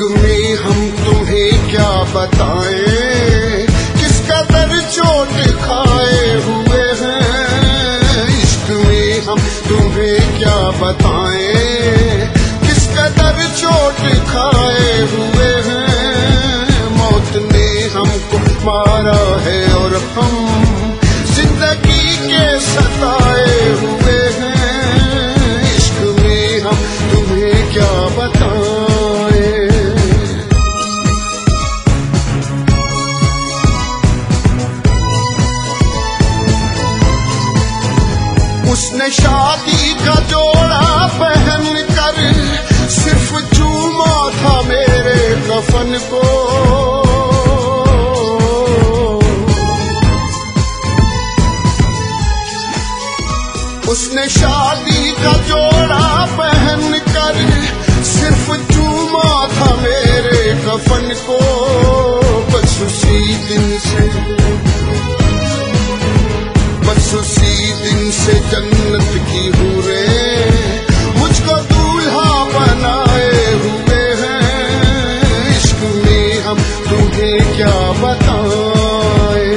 में हम तुम्हें क्या बताएं, किस कदर चोट खाए हुए हैं। इश्क में हम तुम्हें क्या बताएं, किस कदर चोट खाए हुए हैं। मौत ने हमको मारा है और हम जिंदगी के सताए हुए हैं। इश्क में हम तुम्हें क्या बताएं। उसने शादी का जोड़ा पहन कर सिर्फ चूमा था मेरे कफन को। उसने शादी का जोड़ा पहन कर सिर्फ चूमा था मेरे कफन को। बस उसी दिन से जन्नत की हूरें मुझको दूल्हा बनाए हुए हैं। इश्क में हम तुम्हें क्या बताएं।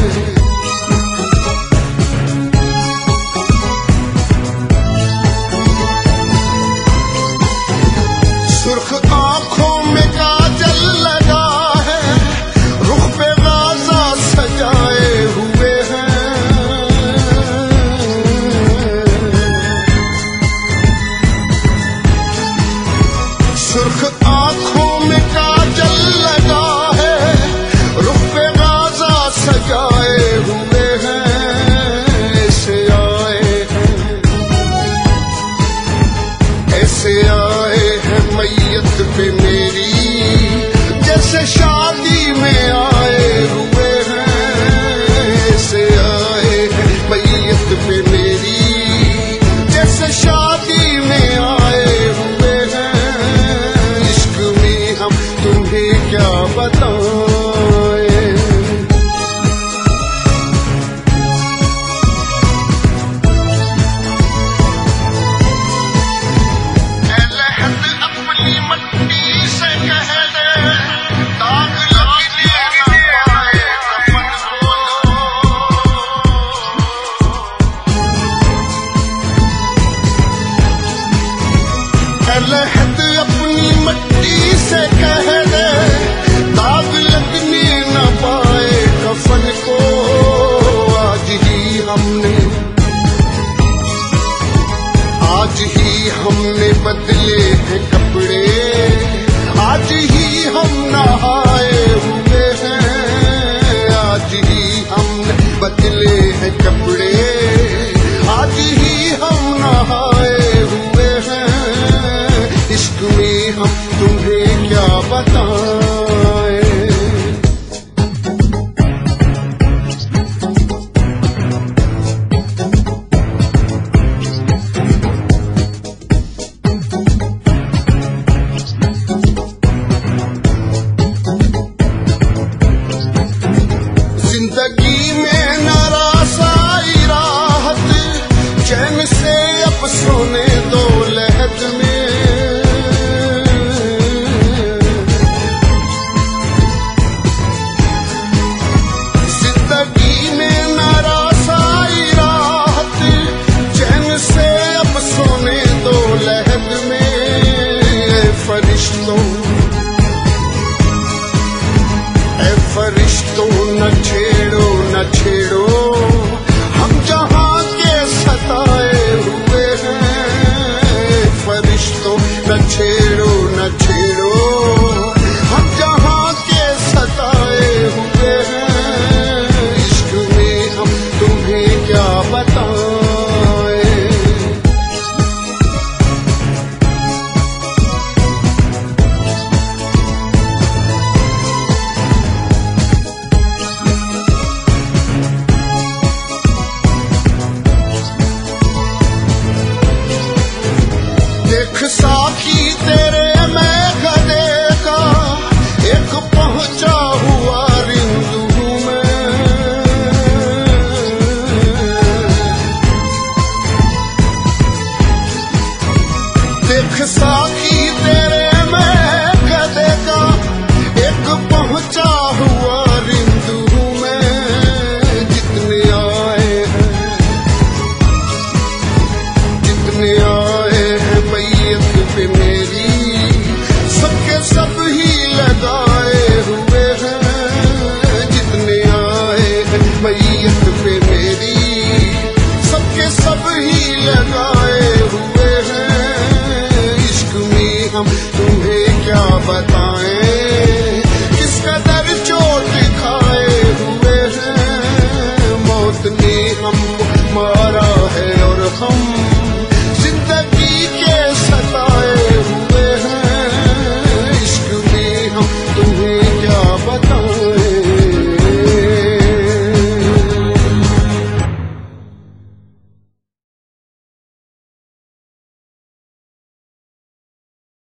सुर्ख आंखों में काजल लगा है, रुख पे गाज़ा सजाए हुए हैं। सुर्ख आंखों में काजल लगा है, रुख पे गाज़ा सजाए हुए हैं। ऐसे आए हैं मैयत पे मेरी, जैसे शादी में आए हुए हैं। ऐसे आए हैं मैयत पे मेरी, जैसे शादी में आए हुए हैं। इश्क में हम तुम्हें क्या बताएं। लहद अपनी मट्टी से कह दे, दाग लगने न पाए कफन को। आज ही हमने बदले हैं कपड़े, आज ही हम नहाए हुए हैं। आज ही हमने बदले हैं कपड़े, आज ही हम नहाए हुए हैं। इश्क में हम तुम्हें क्या बताएं। जिंदगी में नाराज़ाई राहत, चैन से अब सोने दो लहद में। जिंदगी में नाराज़ाई राहत, चैन से अब सोने दो लहद में। फरिश्तों न छेड़ो हम जहां के सताए हुए हैं। फरिश्तों न छेड़ो हम जहां के सताए हुए हैं। इश्क में हम तुम्हें क्या बताएं। बताएं